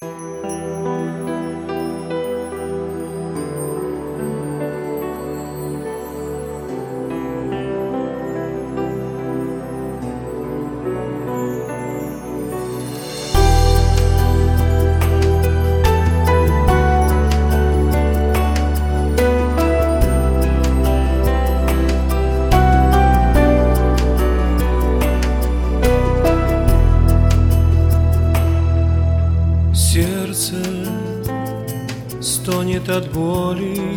Сердце стонет от боли,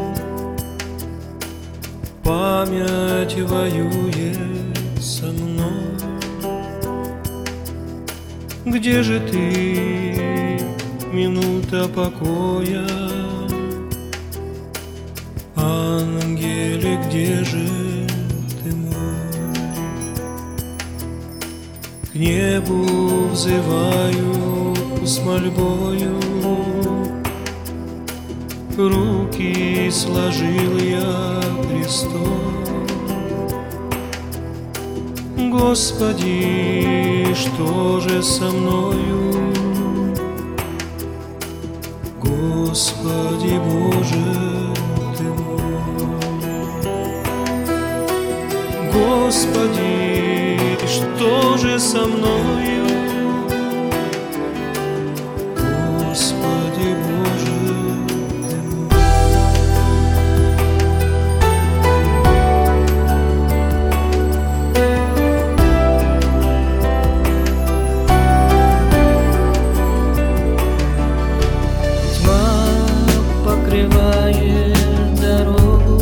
память воюет со мной. Где же ты, минута покоя? Ангеле, где же ты мой? К небу взываю с мольбою, руки сложил я крестом. Господи, что же со мною? Господи Боже ты мой. Господи, что же со мною? Господи Боже ты мой. Тьма покрывает дорогу,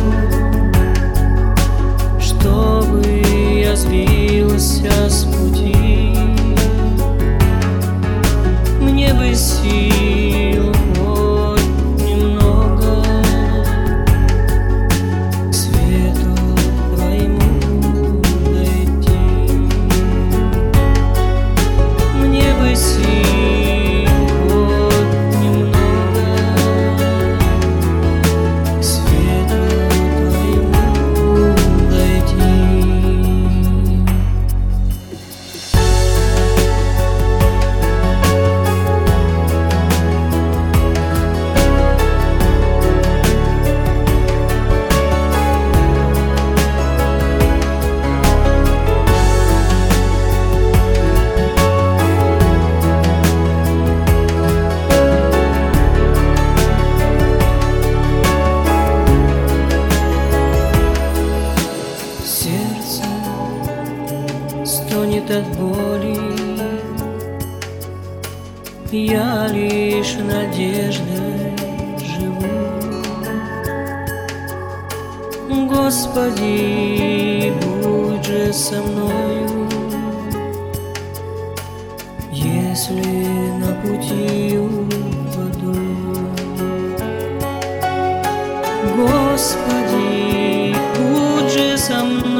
чтобы я сбился с пути. Мне бы сил хоть немного к свету твоему дойти. Мне бы сил хоть немного к свету твоему дойти. Сердце стонет от боли, я лишь надеждой живу. Господи, будь же со мною, если на пути упаду. Господи, будь же со мной,